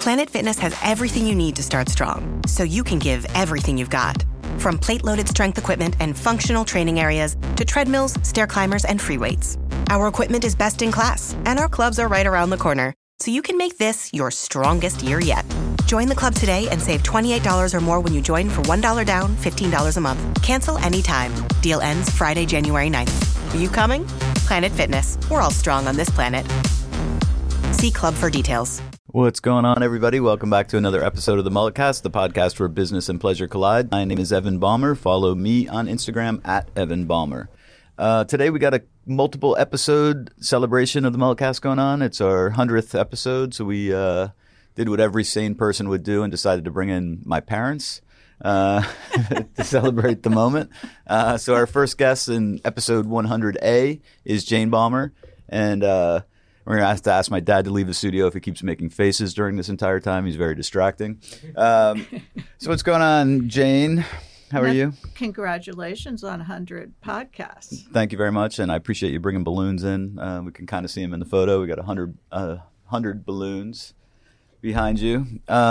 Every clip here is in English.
Planet Fitness has everything you need to start strong, so you can give everything you've got. From plate-loaded strength equipment and functional training areas to treadmills, stair climbers, and free weights. Our equipment is best in class, and our clubs are right around the corner, so you can make this your strongest year yet. Join the club today and save $28 or more when you join for $1 down, $15 a month. Cancel anytime. Deal ends Friday, January 9th. Are you coming? Planet Fitness. We're all strong on this planet. See club for details. What's going on, everybody? Welcome back to another episode of the Mulletcast, the podcast where business and pleasure collide. My name is Evan Balmer. Follow me on Instagram at Evan Balmer. Today we got a multiple episode celebration of the Mulletcast going on. It's our 100th episode, so we did what every sane person would do and decided to bring in my parents to celebrate the moment. So our first guest in episode 100A is Jane Balmer, and we're going to have to ask my dad to leave the studio if he keeps making faces during this entire time. He's very distracting. So what's going on, Jane? How are you? Congratulations on 100 podcasts. Thank you very much, and I appreciate you bringing balloons in. We can kind of see them in the photo. We got 100 balloons behind you.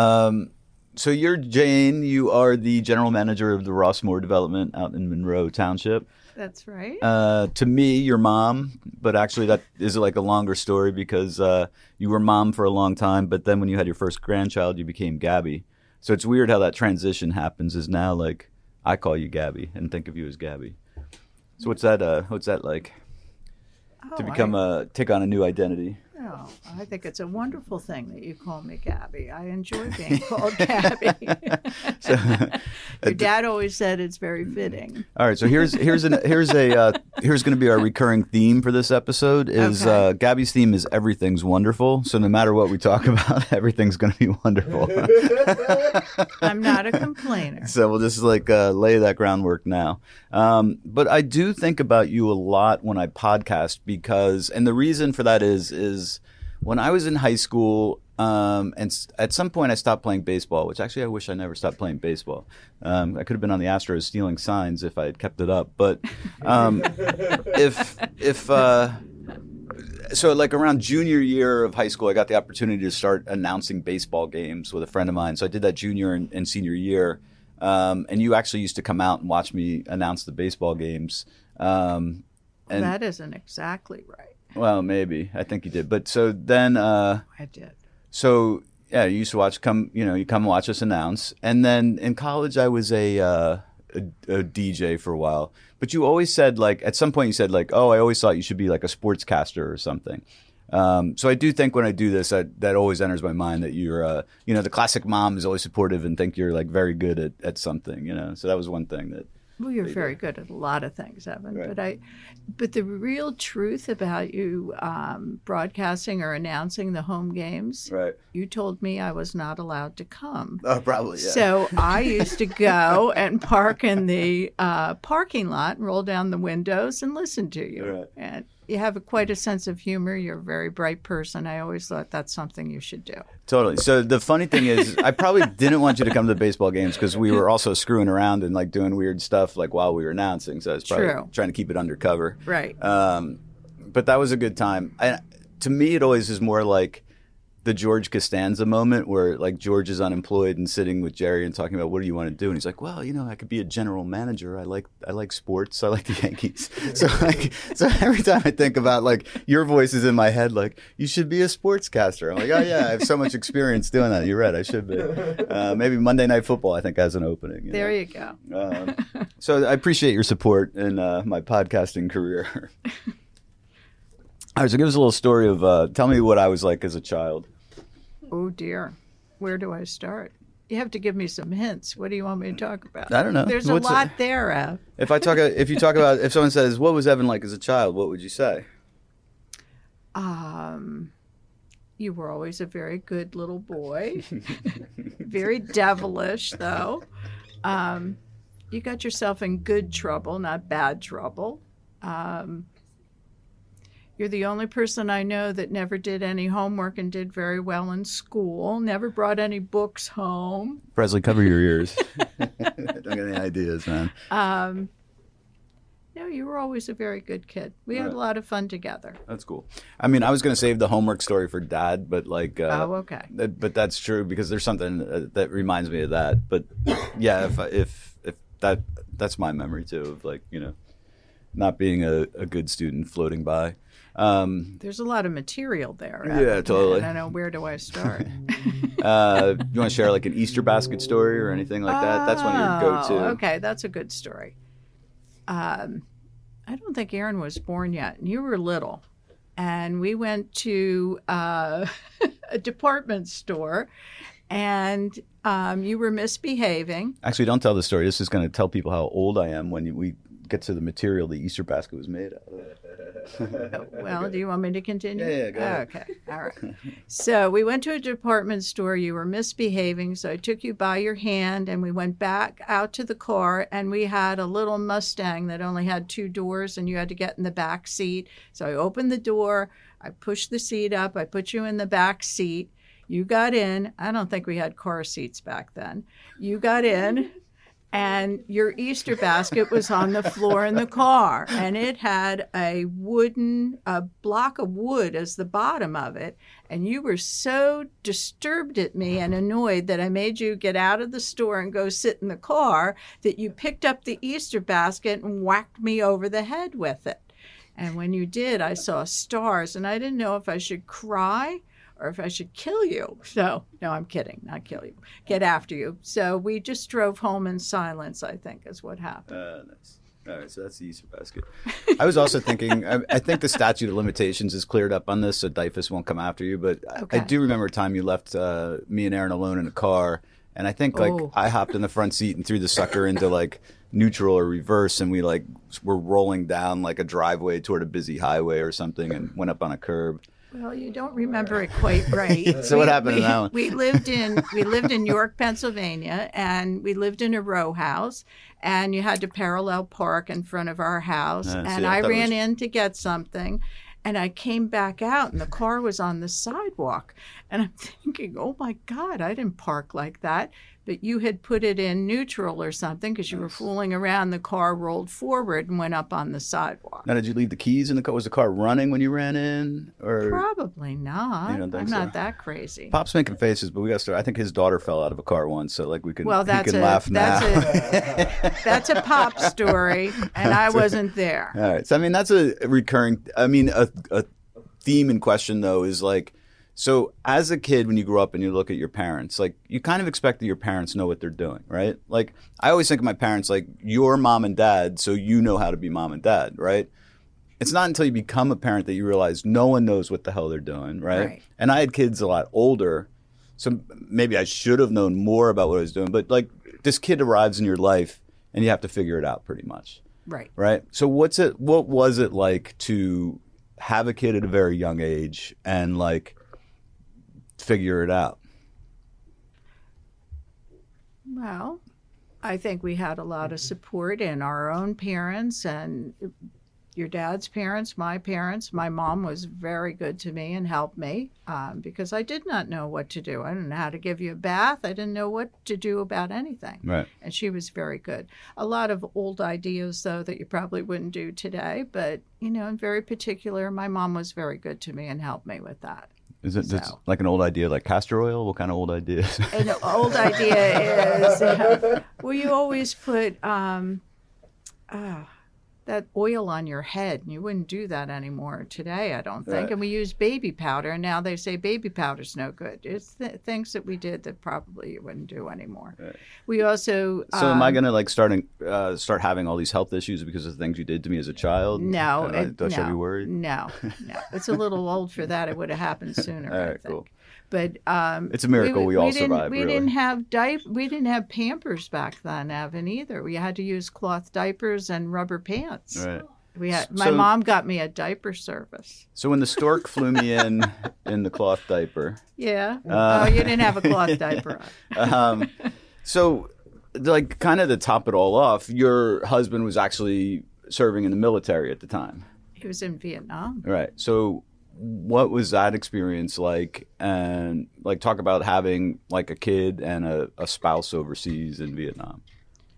So you're Jane. You are the general manager of the Rossmore development out in Monroe Township. That's right. To me, your mom, but actually that is like a longer story because you were mom for a long time, but then when you had your first grandchild, you became Gabby. So it's weird how that transition happens is now like I call you Gabby and think of you as Gabby. So what's that like to take on a new identity? Oh, I think it's a wonderful thing that you call me Gabby. I enjoy being called Gabby. Your dad always said it's very fitting. All right, so here's going to be our recurring theme for this episode. Is okay. Gabby's theme is everything's wonderful. So no matter what we talk about, everything's going to be wonderful. I'm not a complainer. So we'll just lay that groundwork now. But I do think about you a lot when I podcast because, and the reason for that is when I was in high school, and at some point I stopped playing baseball, which actually I wish I never stopped playing baseball. I could have been on the Astros stealing signs if I had kept it up. But so like around junior year of high school, I got the opportunity to start announcing baseball games with a friend of mine. So I did that junior and senior year. And you actually used to come out and watch me announce the baseball games. And that isn't exactly right. Well, maybe. I think you did. But so then I did. So yeah, you used to you come watch us announce. And then in college I was a DJ for a while. But you always said at some point you said oh, I always thought you should be like a sportscaster or something. So I do think when I do this, that always enters my mind that you're, the classic mom is always supportive and think you're very good at something, So that was one thing that. Well, you're very good at a lot of things, Evan. Right. But the real truth about you broadcasting or announcing the home games, right. You told me I was not allowed to come. Oh, probably, yeah. So I used to go and park in the parking lot and roll down the windows and listen to you. Right. And you have quite a sense of humor. You're a very bright person. I always thought that's something you should do. Totally. So the funny thing is, I probably didn't want you to come to the baseball games because we were also screwing around and doing weird stuff while we were announcing. So I was probably trying to keep it undercover. Right. But that was a good time. To me, it always is more like the George Costanza moment where George is unemployed and sitting with Jerry and talking about what do you want to do, and he's like, well, I could be a general manager. I like sports. I like the Yankees. So every time I think about your voice is in my head, you should be a sportscaster. I'm like, oh yeah, I have so much experience doing that. You're right, I should be. Maybe Monday Night Football I think has an opening. There you go. So I appreciate your support in my podcasting career. All right, so give us a little story of, tell me what I was like as a child. Oh, dear. Where do I start? You have to give me some hints. What do you want me to talk about? I don't know. There's a lot there, Ev. If someone says, what was Evan like as a child, what would you say? You were always a very good little boy. Very devilish, though. You got yourself in good trouble, not bad trouble. You're the only person I know that never did any homework and did very well in school, never brought any books home. Presley, cover your ears. Don't get any ideas, man. No, you were always a very good kid. We had a lot of fun together. That's cool. I mean, I was going to save the homework story for Dad, but like, Oh, okay. But that's true because there's something that reminds me of that. But yeah, if that's my memory too of like, you know, not being a good student floating by. There's a lot of material there. Yeah, totally. I don't know, where do I start? You want to share like an Easter basket story or anything like that? That's one of your go-to. Okay, that's a good story. I don't think Aaron was born yet. You were little. And we went to a department store, and you were misbehaving. Actually, don't tell the story. This is going to tell people how old I am when we get to the material the Easter basket was made out of. Well, do you want me to continue? Yeah, go ahead. Okay, all right. So we went to a department store. You were misbehaving, so I took you by your hand, and we went back out to the car, and we had a little Mustang that only had 2 doors, and you had to get in the back seat. So I opened the door, I pushed the seat up, I put you in the back seat. You got in. I don't think we had car seats back then. You got in. And your Easter basket was on the floor in the car, and it had a block of wood as the bottom of it. And you were so disturbed at me and annoyed that I made you get out of the store and go sit in the car that you picked up the Easter basket and whacked me over the head with it. And when you did, I saw stars, and I didn't know if I should cry or if I should kill you. So, no, I'm kidding, not kill you, get after you. So we just drove home in silence, I think, is what happened. Nice. All right, so that's the Easter basket. I was also thinking, I think the statute of limitations is cleared up on this, so DYFS won't come after you. But Okay. I do remember a time you left me and Aaron alone in a car, and I think like I hopped in the front seat and threw the sucker into like neutral or reverse, and we like were rolling down like a driveway toward a busy highway or something, and went up on a curb. Well, you don't remember it quite right. So what happened in that one? We lived in York, Pennsylvania, and we lived in a row house, and you had to parallel park in front of our house. And I ran in to get something, and I came back out, and the car was on the sidewalk. And I'm thinking, oh my God, I didn't park like that. But you had put it in neutral or something because you were fooling around. The car rolled forward and went up on the sidewalk. Now, did you leave the keys in the car? Was the car running when you ran in? Or Probably not. You don't think I'm so? not that crazy. Pop's making faces, but we got to start. I think his daughter fell out of a car once, so like we can. Well, he can laugh now. That's a Pop story, and I wasn't there. All right. So, I mean, that's a recurring, a theme in question, though, is like, so as a kid, when you grow up and you look at your parents, like you kind of expect that your parents know what they're doing, right? Like I always think of my parents like you're mom and dad, so you know how to be mom and dad, right? It's not until you become a parent that you realize no one knows what the hell they're doing, right? And I had kids a lot older, so maybe I should have known more about what I was doing. But like this kid arrives in your life and you have to figure it out pretty much. Right. Right. So what was it like to have a kid at a very young age and like figure it out? Well, I think we had a lot of support in our own parents and your dad's parents, my parents. My mom was very good to me and helped me because I did not know what to do. I didn't know how to give you a bath. I didn't know what to do about anything. Right. And she was very good. A lot of old ideas, though, that you probably wouldn't do today. But, you know, in very particular, my mom was very good to me and helped me with that. Is it it's like an old idea, like castor oil? What kind of old ideas? An old idea is, well, you always put that oil on your head, and you wouldn't do that anymore today, I don't think. Right. And we use baby powder, and now they say baby powder's no good. It's things that we did that probably you wouldn't do anymore. Right. We also... So am I going to like start having all these health issues because of things you did to me as a child? No. Do I should be worried? No. It's a little old for that. It would have happened sooner, all right, I think. cool. But it's a miracle we all survived. We didn't have we didn't have Pampers back then, Evan, either. We had to use cloth diapers and rubber pants. Right. My mom got me a diaper service. So when the stork flew me in the cloth diaper. Yeah. You didn't have a cloth diaper on. So, like, kind of to top it all off, your husband was actually serving in the military at the time. He was in Vietnam. Right. So what was that experience like? And like talk about having like a kid and a spouse overseas in Vietnam.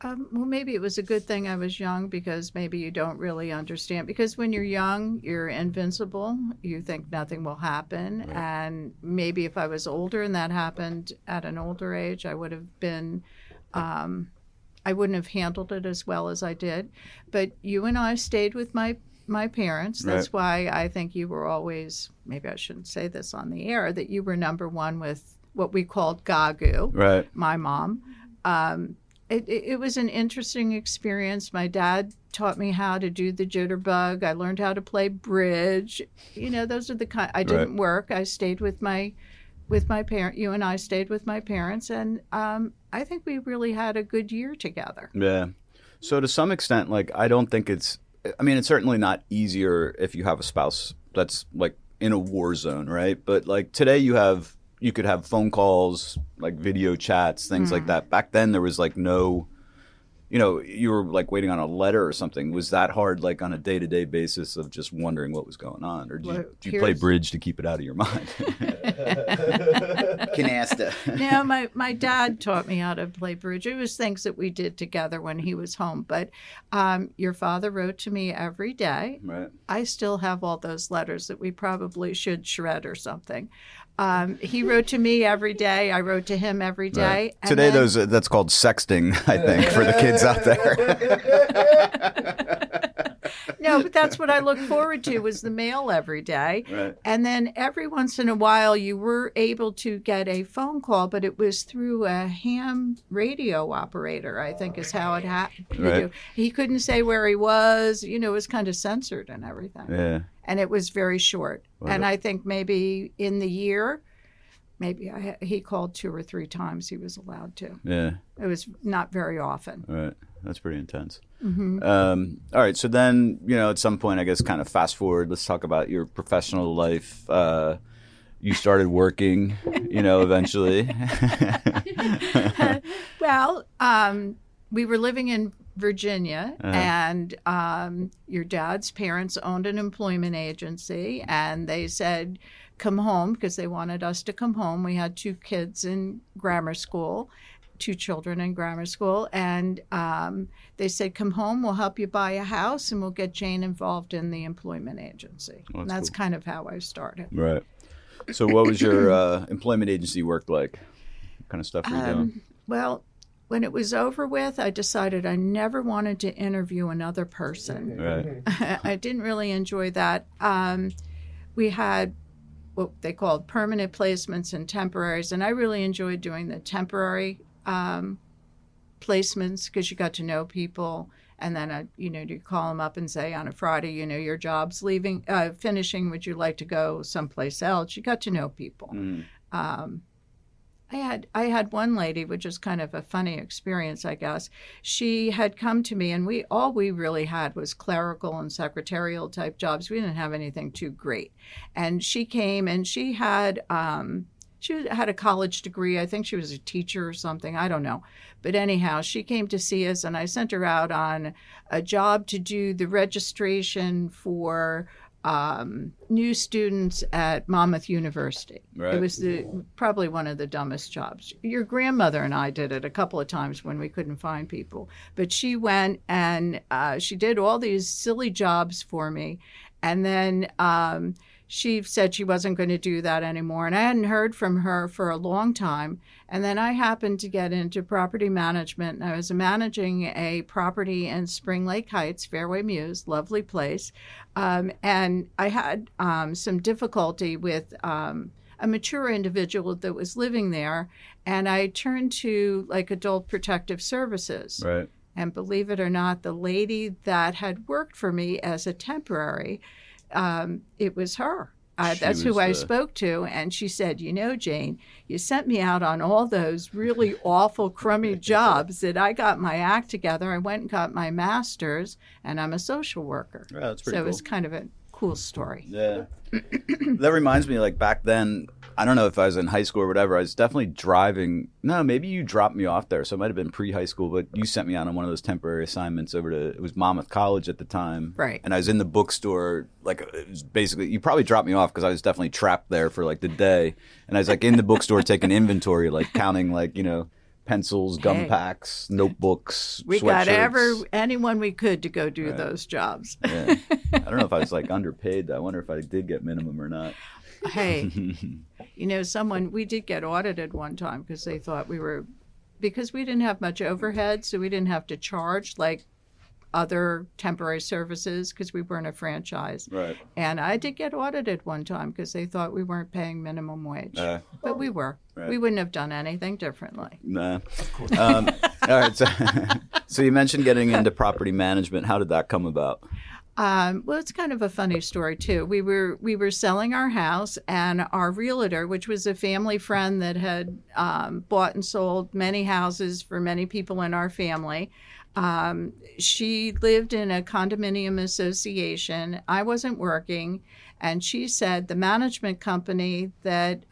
Well, maybe it was a good thing I was young because maybe you don't really understand. Because when you're young, you're invincible. You think nothing will happen. Right. And maybe if I was older and that happened at an older age, I would have been, I wouldn't have handled it as well as I did. But you and I stayed with my parents. That's why I think you were always, maybe I shouldn't say this on the air, that you were number one with what we called Gagu, Right. my mom. It was an interesting experience. My dad taught me how to do the jitterbug. I learned how to play bridge. Those are the kind. I didn't work. I stayed with my parent. You and I stayed with my parents, and I think we really had a good year together. Yeah. So to some extent, like, I don't think it's. I mean, it's certainly not easier if you have a spouse that's like in a war zone, right? But like today, you could have phone calls, like video chats, things like that. Back then, there was like no, you were like waiting on a letter or something. Was that hard, like on a day-to-day basis of just wondering what was going on? Or do you play bridge to keep it out of your mind? Canasta. No, my dad taught me how to play bridge. It was things that we did together when he was home. But your father wrote to me every day. Right. I still have all those letters that we probably should shred or something. He wrote to me every day. I wrote to him every day. Right. Today, that's called sexting, I think, for the kids out there. No, but that's what I look forward to was the mail every day. Right. And then every once in a while, you were able to get a phone call, but it was through a ham radio operator, I think is how it happened. Right. He couldn't say where he was. It was kind of censored and everything. Yeah. And it was very short. Wow. And I think maybe in the year, he called 2 or 3 times he was allowed to. Yeah. It was not very often. Right. That's pretty intense. Mm-hmm. All right. So then, at some point, I guess, kind of fast forward, let's talk about your professional life. You started working, eventually. Well, we were living in Virginia, and your dad's parents owned an employment agency, and they said, come home, because they wanted us to come home. We had 2 kids in grammar school, 2 children in grammar school, and they said, come home, we'll help you buy a house, and we'll get Jane involved in the employment agency. Well, and that's cool. kind of how I started. Right. So what was your employment agency work like? What kind of stuff were you doing? Well, when it was over with, I decided I never wanted to interview another person. Right. I didn't really enjoy that. We had what they called permanent placements and temporaries, and I really enjoyed doing the temporary placements because you got to know people, and then you call them up and say on a Friday, your job's finishing. Would you like to go someplace else? You got to know people. I had one lady, which is kind of a funny experience, I guess. She had come to me, and all we really had was clerical and secretarial type jobs. We didn't have anything too great. And she came, and she had a college degree. I think she was a teacher or something. I don't know. But anyhow, she came to see us, and I sent her out on a job to do the registration for new students at Monmouth University. Right. It was probably one of the dumbest jobs. Your grandmother and I did it a couple of times when we couldn't find people. But she went and she did all these silly jobs for me. And then she said she wasn't going to do that anymore. And I hadn't heard from her for a long time. And then I happened to get into property management. And I was managing a property in Spring Lake Heights, Fairway Mews, lovely place. And I had some difficulty with a mature individual that was living there. And I turned to Adult Protective Services. Right. And believe it or not, the lady that had worked for me as a temporary, it was her. That's who I spoke to. And she said, Jane, you sent me out on all those really awful, crummy jobs that I got my act together. I went and got my master's, and I'm a social worker. Yeah, that's pretty cool. So it was kind of a cool story. Yeah. That reminds me, back then, I don't know if I was in high school or whatever, I was definitely driving. No, maybe you dropped me off there. So it might have been pre-high school, but you sent me out on one of those temporary assignments over to, it was Monmouth College at the time. Right. And I was in the bookstore, it was basically, you probably dropped me off because I was definitely trapped there for the day. And I was in the bookstore taking inventory, counting pencils, gum Hey. packs, notebooks, We got sweatshirts. anyone we could to go do those jobs. Yeah. I don't know if I was like underpaid. I wonder if I did get minimum or not. Hey, we did get audited one time because they thought because we didn't have much overhead, so we didn't have to charge like other temporary services because we weren't a franchise. Right. And I did get audited one time because they thought we weren't paying minimum wage. But we were. Right. We wouldn't have done anything differently. Nah. All right. So you mentioned getting into property management. How did that come about? Well, it's kind of a funny story too. We were selling our house, and our realtor, which was a family friend that had bought and sold many houses for many people in our family, she lived in a condominium association. I wasn't working, and she said the management company that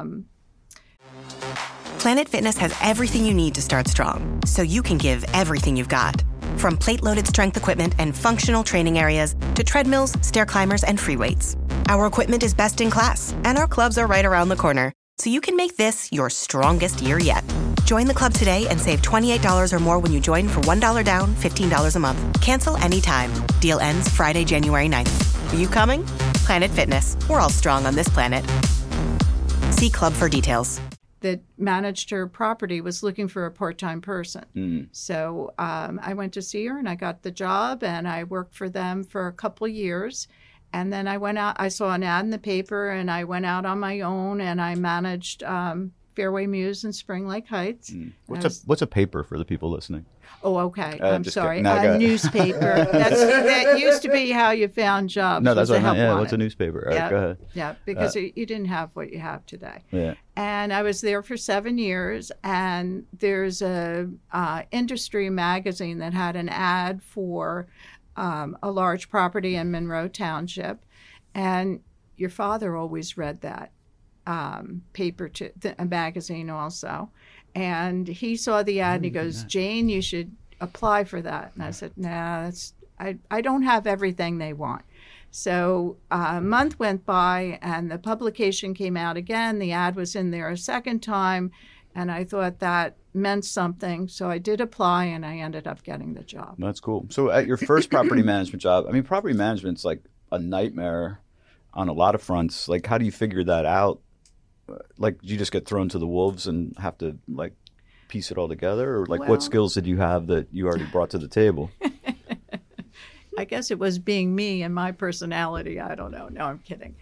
Planet Fitness has everything you need to start strong, so you can give everything you've got. From plate-loaded strength equipment and functional training areas to treadmills, stair climbers, and free weights. Our equipment is best in class, and our clubs are right around the corner, so you can make this your strongest year yet. Join the club today and save $28 or more when you join for $1 down, $15 a month. Cancel anytime. Deal ends Friday, January 9th. Are you coming? Planet Fitness. We're all strong on this planet. See club for details. that managed her property was looking for a part-time person. So I went to see her and I got the job and I worked for them for a couple of years. And then I went out, I saw an ad in the paper and I went out on my own and I managed Fairway Mews and Spring Lake Heights. What's a paper for the people listening? Oh, okay. I'm just sorry. kidding. No, go A ahead. newspaper. That used to be how you found jobs. No, that's was what to I meant. help Yeah, on what's a it. newspaper? All right, Yeah, go ahead. yeah, because you didn't have what you have today. Yeah. And I was there for 7 years. And there's a industry magazine that had an ad for a large property in Monroe Township, and your father always read that paper, a magazine also. And he saw the ad and he goes, "Jane, you should apply for that." And I said, "Nah, I don't have everything they want." So a month went by and the publication came out again. The ad was in there a second time. And I thought that meant something. So I did apply and I ended up getting the job. That's cool. So at your first property management job, I mean, property management's like a nightmare on a lot of fronts. Like, how do you figure that out? Like, do you just get thrown to the wolves and have to, like, piece it all together? Or, like, Well- what skills did you have that you already brought to the table? I guess it was being me and my personality. I don't know. No, I'm kidding.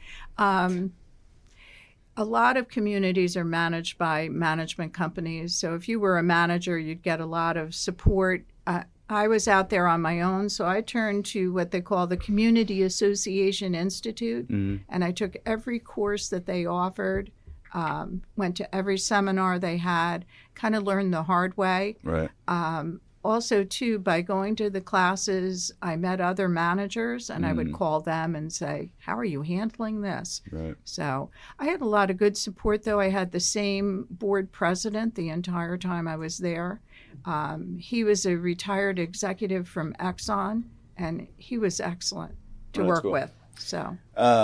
A lot of communities are managed by management companies. So if you were a manager, you'd get a lot of support. I was out there on my own, so I turned to what they call the Community Association Institute, and I took every course that they offered, went to every seminar they had, kind of learned the hard way. Right. Also, too, by going to the classes, I met other managers and I would call them and say, "How are you handling this?" Right. So I had a lot of good support, though. I had the same board president the entire time I was there. He was a retired executive from Exxon, and he was excellent to Oh, that's work cool. with. So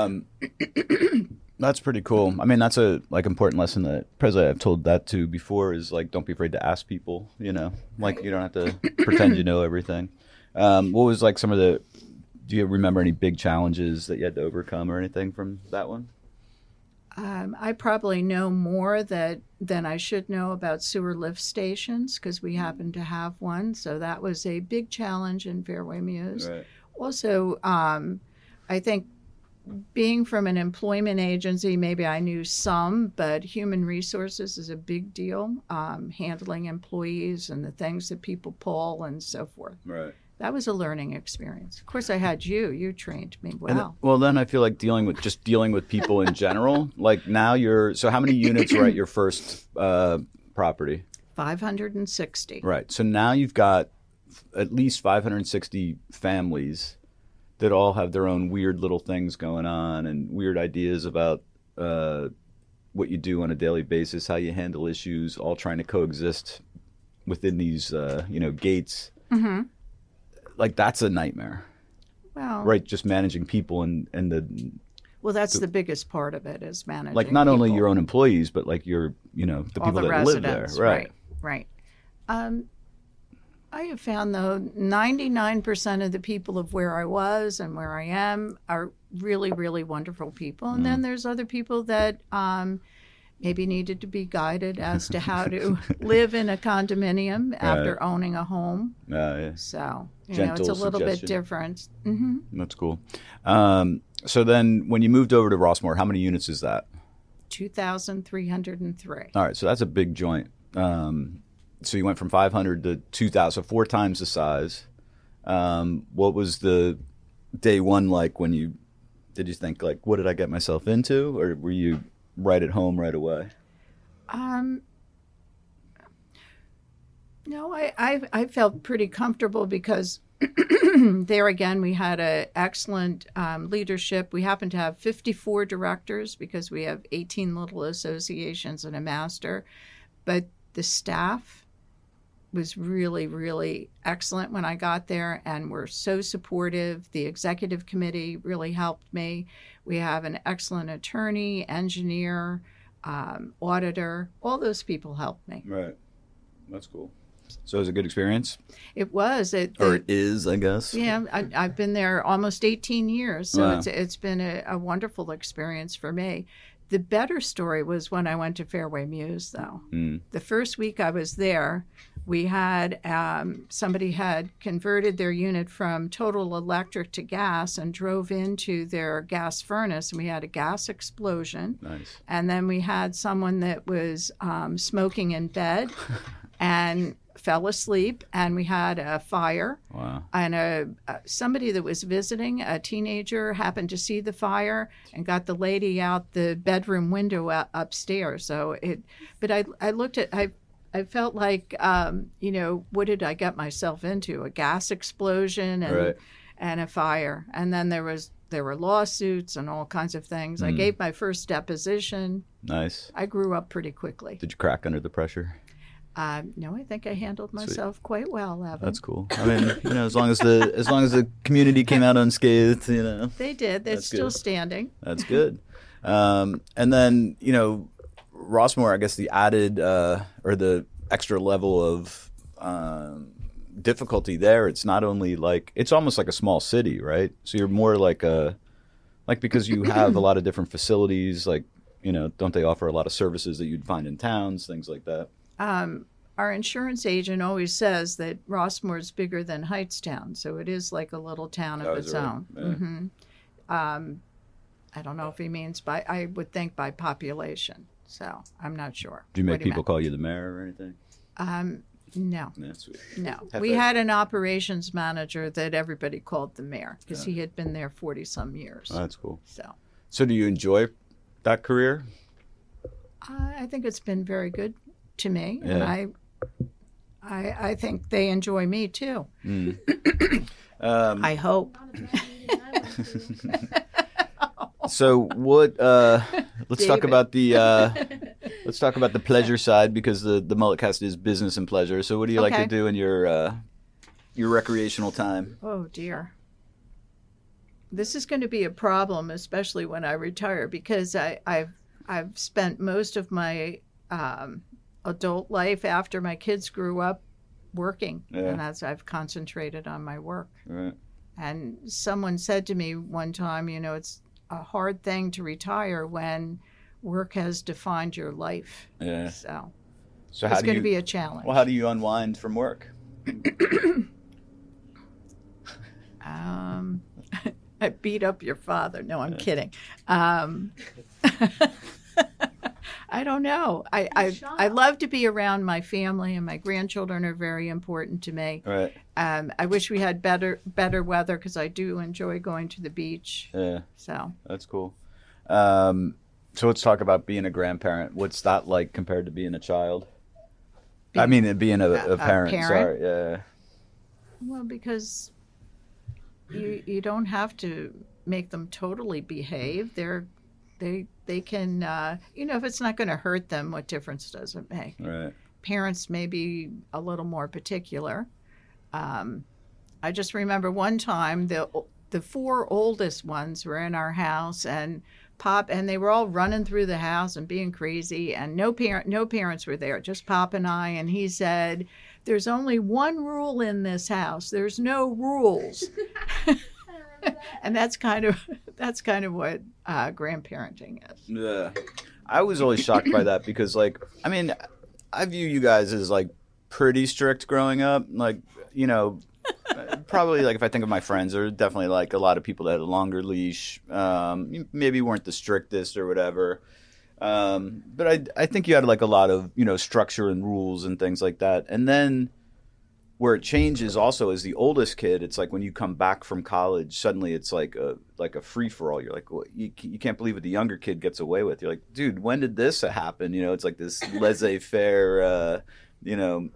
That's pretty cool. I mean, that's a important lesson that Presley I've told that to before is like, don't be afraid to ask people, like you don't have to pretend you know everything. What was like do you remember any big challenges that you had to overcome or anything from that one? I probably know more than I should know about sewer lift stations because we happen to have one. So that was a big challenge in Fairway Mews. Right. Also, I think being from an employment agency, maybe I knew some, but human resources is a big deal, handling employees and the things that people pull and so forth. Right. That was a learning experience. Of course, I had you. You trained me well. Well, then I feel like dealing with people in general. Like now so how many units were at your first property? 560. Right. So now you've got at least 560 families that all have their own weird little things going on and weird ideas about what you do on a daily basis, how you handle issues, all trying to coexist within these, gates. Mm-hmm. Like that's a nightmare, Well, right? Just managing people and the Well, that's the biggest part of it is managing. like not only people. your own employees, but like your, the All people the that live there, residents, right? Right. I have found, though, 99% of the people of where I was and where I am are really, really wonderful people. And then there's other people that maybe needed to be guided as to how to live in a condominium after owning a home. Yeah. So, Gentle it's a little bit suggestion. different. Mm-hmm. That's cool. So then when you moved over to Rossmore, how many units is that? 2,303. All right, so that's a big joint. So you went from 500 to 2,000, so 4 times the size. What was the day one like did you think, like, what did I get myself into? Or were you right at home right away? No, I felt pretty comfortable because there again we had an excellent leadership. We happened to have 54 directors because we have 18 little associations and a master. But the staff was really, really excellent when I got there and were so supportive. The executive committee really helped me. We have an excellent attorney, engineer, auditor. All those people helped me. Right. That's cool. So it was a good experience? It was. Or it is, I guess. Yeah, I've been there almost 18 years, so Wow. it's been a wonderful experience for me. The better story was when I went to Fairway Muse, though. The first week I was there, we had somebody had converted their unit from total electric to gas and drove into their gas furnace, and we had a gas explosion. Nice. And then we had someone that was smoking in bed and fell asleep, and we had a fire. Wow. And somebody that was visiting, a teenager, happened to see the fire and got the lady out the bedroom window upstairs. But I looked at, I felt like, what did I get myself into? A gas explosion and a fire. And then there were lawsuits and all kinds of things. I gave my first deposition. Nice. I grew up pretty quickly. Did you crack under the pressure? No, I think I handled myself quite well, Evan. That's cool. I mean, as long as the community came out unscathed, They did. They're That's still good. standing. That's good. And then, Rossmore, I guess the added or the extra level of difficulty there, it's not only it's almost like a small city, right? So you're more because you have a lot of different facilities, don't they offer a lot of services that you'd find in towns, things like that? Our insurance agent always says that Rossmore is bigger than Heightstown, so it is like a little town of its own. Yeah. Mm-hmm. I don't know if he means I would think by population, so I'm not sure. Do you make what he people call you the mayor or anything? No. Yeah, sweet. No. We had an operations manager that everybody called the mayor because he had been there 40-some years. Oh, that's cool. So do you enjoy that career? I think it's been very good to me, Yeah. and I think they enjoy me too. I hope. So what? Let's talk David. about the pleasure side, because the Mulletcast is business and pleasure. So what do you like to Okay. do in your recreational time? Oh dear. This is going to be a problem, especially when I retire, because I've spent most of my adult life after my kids grew up working, and I've concentrated on my work. Right. And someone said to me one time, it's a hard thing to retire when work has defined your life. Yeah. So So how it's do going you? to be a challenge. Well, how do you unwind from work? I beat up your father. No, I'm kidding. I don't know. I love to be around my family, and my grandchildren are very important to me. Right. I wish we had better weather because I do enjoy going to the beach. Yeah. So That's cool. So let's talk about being a grandparent. What's that like compared to being a child? Being a parent. Sorry. Yeah. well, because you don't have to make them totally behave. They can if it's not going to hurt them, what difference does it make? Right. Parents may be a little more particular. I just remember one time the 4 oldest ones were in our house, and Pop, and they were all running through the house and being crazy, and no parents were there, just Pop and I. And he said, "There's only one rule in this house. There's no rules." And that's kind of what grandparenting is. Yeah, I was always shocked by that because, like, I mean, I view you guys as like pretty strict growing up, like, you know. Probably, like, if I think of my friends, there are definitely like a lot of people that had a longer leash, maybe weren't the strictest or whatever, but I think you had like a lot of, you know, structure and rules and things like that. And then where it changes also as the oldest kid, it's like when you come back from college, suddenly it's like a free for all. You're like, well, you can't believe what the younger kid gets away with. You're like, dude, when did this happen? You know, it's like this laissez faire. You know,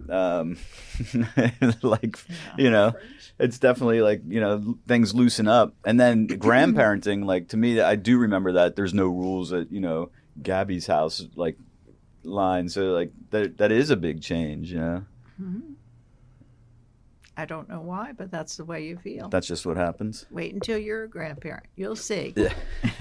like, you know, it's definitely like, you know, things loosen up. And then grandparenting, like, to me, I do remember that there's no rules at, you know, Gabby's house, like, line. So, like, that is a big change, you know? Mm-hmm. I don't know why, but that's the way you feel. That's just what happens. Wait until you're a grandparent. You'll see. Yeah.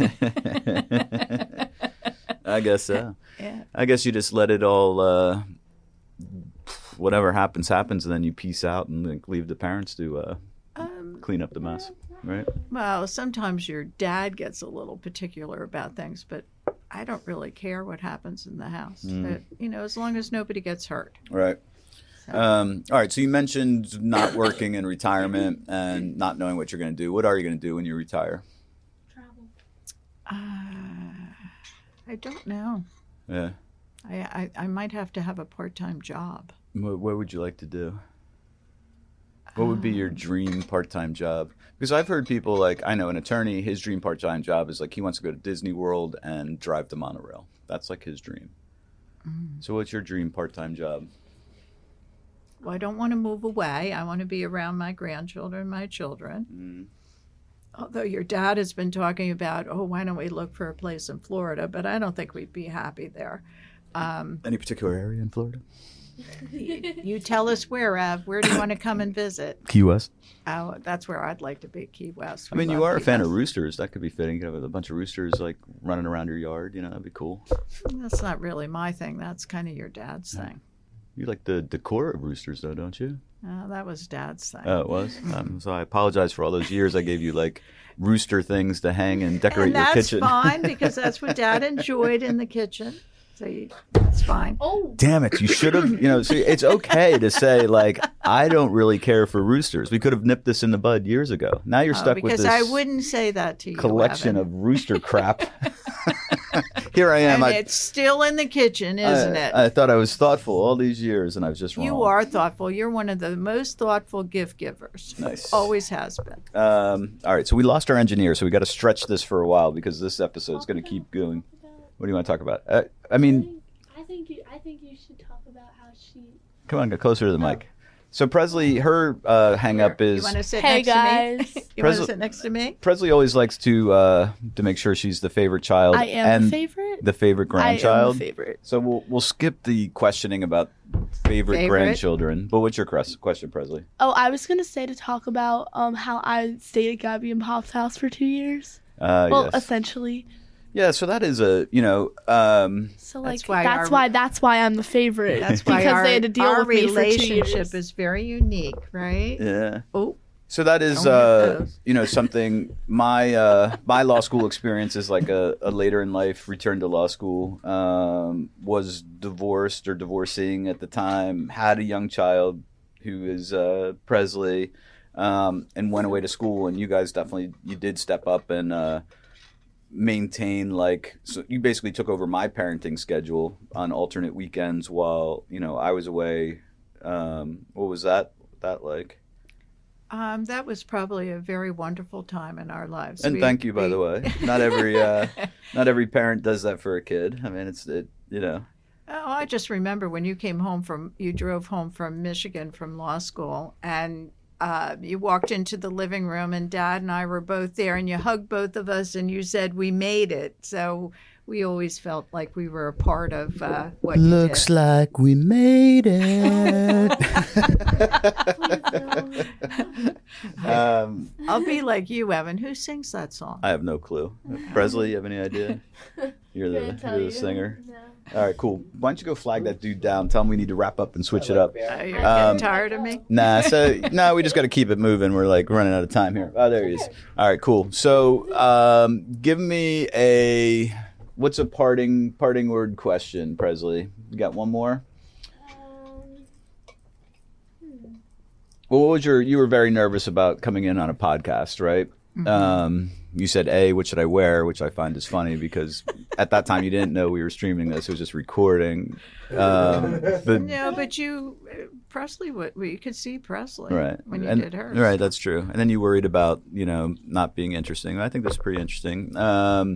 I guess so. Yeah. I guess you just let it all... whatever happens, and then you peace out and like, leave the parents to clean up the mess, right? Well, sometimes your dad gets a little particular about things, but I don't really care what happens in the house. But, you know, as long as nobody gets hurt. Right. So. All right, so you mentioned not working in retirement and not knowing what you're going to do. What are you going to do when you retire? Travel. I don't know. Yeah. I might have to have a part-time job. What would you like to do? What would be your dream part-time job? Because I've heard people like, I know an attorney, his dream part-time job is like he wants to go to Disney World and drive the monorail. That's like his dream. So what's your dream part-time job? Well, I don't want to move away. I want to be around my grandchildren, my children. Although your dad has been talking about, why don't we look for a place in Florida? But I don't think we'd be happy there. Any particular area in Florida? You tell us where, Ev. Where do you want to come and visit? Key West. Oh, that's where I'd like to be, Key West. I mean, you are a fan of roosters. That could be fitting. You have a bunch of roosters like running around your yard. You know, that'd be cool. That's not really my thing. That's kind of your dad's thing. You like the decor of roosters, though, don't you? That was Dad's thing. Oh, it was? So I apologize for all those years I gave you, like, rooster things to hang and decorate your kitchen. That's fine, because that's what Dad enjoyed in the kitchen. So that's fine. Oh, damn it. You should have, you know, see, it's okay to say, like, I don't really care for roosters. We could have nipped this in the bud years ago. Now you're stuck with this. Because I wouldn't say that to you, collection Evan. of rooster crap. Here I am. And it's still in the kitchen, isn't it? I thought I was thoughtful all these years, and I was just wrong. You are thoughtful. You're one of the most thoughtful gift givers. Nice. Always has been. All right, so we lost our engineer, so we got to stretch this for a while because this episode's going to keep going. What do you want to talk about? I mean, I think you should talk about how she. Come on, get closer to the mic. So Presley, her hang up is. You want to sit Hey, next guys. to me? You want to sit next to me? Presley always likes to make sure she's the favorite child. I am and the favorite. The favorite grandchild. I am the favorite. So we'll skip the questioning about favorite grandchildren. But what's your question, Presley? Oh, I was gonna say to talk about how I stayed at Gabby and Pop's house for 2 years. Well, Yes. essentially. Yeah, so that is a, you know, So like That's that's why I'm the favorite. That's why because our, they had to deal our with me for 2 relationship years. is very unique, right? yeah. Oh, So that is, Don't hit those. you know, something. My law school experience is like a later in life return to law school. Was divorced or divorcing at the time. Had a young child who is Presley, and went away to school. And you guys you did step up and maintain, like, so you basically took over my parenting schedule on alternate weekends while, you know, I was away. What was that like? that was probably a very wonderful time in our lives. And thank you, by the way. Not every parent does that for a kid. I mean, you know. Oh, I just remember when you drove home from Michigan from law school, and you walked into the living room, and Dad and I were both there, and you hugged both of us, and you said, "We made it." So we always felt like we were a part of what Looks you did. like we made it. I'll be like you, Evan. Who sings that song? I have no clue. Presley, you have any idea? You're the singer. No. All right, cool. Why don't you go flag that dude down? Tell him we need to wrap up and switch it up. You're getting tired of me? Nah, no, we just got to keep it moving. We're like running out of time here. Oh, there he is. All right, cool. So, give me what's a parting word question, Presley? You got one more? Well, what was you were very nervous about coming in on a podcast, right? Mm-hmm. You said, what should I wear? Which I find is funny because at that time you didn't know we were streaming this. It was just recording. No, but Presley, you could see Presley when you did hers. Right, that's true. And then you worried about, not being interesting. I think that's pretty interesting. How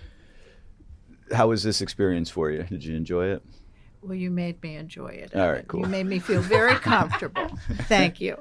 was this experience for you? Did you enjoy it? Well, you made me enjoy it. All right, cool. You made me feel very comfortable. Thank you.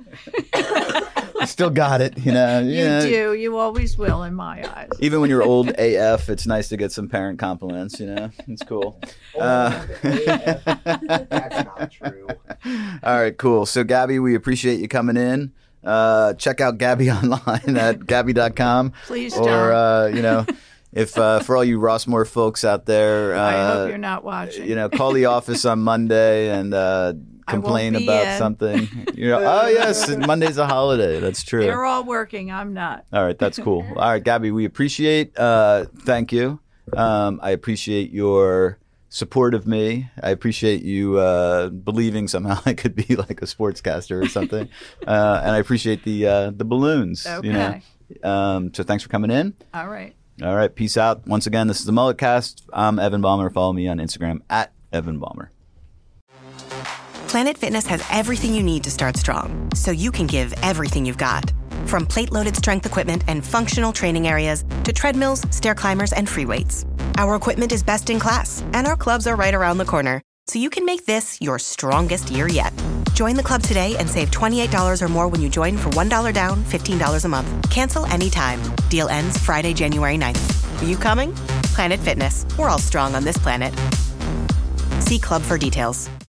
I still got it, You do. You always will in my eyes. Even when you're old AF, it's nice to get some parent compliments, It's cool. That's not true. All right, cool. So, Gabby, we appreciate you coming in. Check out Gabby online at Gabby.com. Please don't. Or, if for all you Rossmore folks out there, I hope you're not watching. Call the office on Monday and complain about something. Oh yes, Monday's a holiday. That's true. They're all working. I'm not. All right, that's cool. All right, Gabby, we appreciate. Thank you. I appreciate your support of me. I appreciate you believing somehow I could be like a sportscaster or something. And I appreciate the balloons. Okay. So thanks for coming in. All right. All right, peace out. Once again, this is the Mulletcast. I'm Evan Balmer. Follow me on Instagram at Evan Balmer. Planet Fitness has everything you need to start strong, so you can give everything you've got. From plate-loaded strength equipment and functional training areas to treadmills, stair climbers, and free weights. Our equipment is best in class, and our clubs are right around the corner, so you can make this your strongest year yet. Join the club today and save $28 or more when you join for $1 down, $15 a month. Cancel anytime. Deal ends Friday, January 9th. Are you coming? Planet Fitness. We're all strong on this planet. See club for details.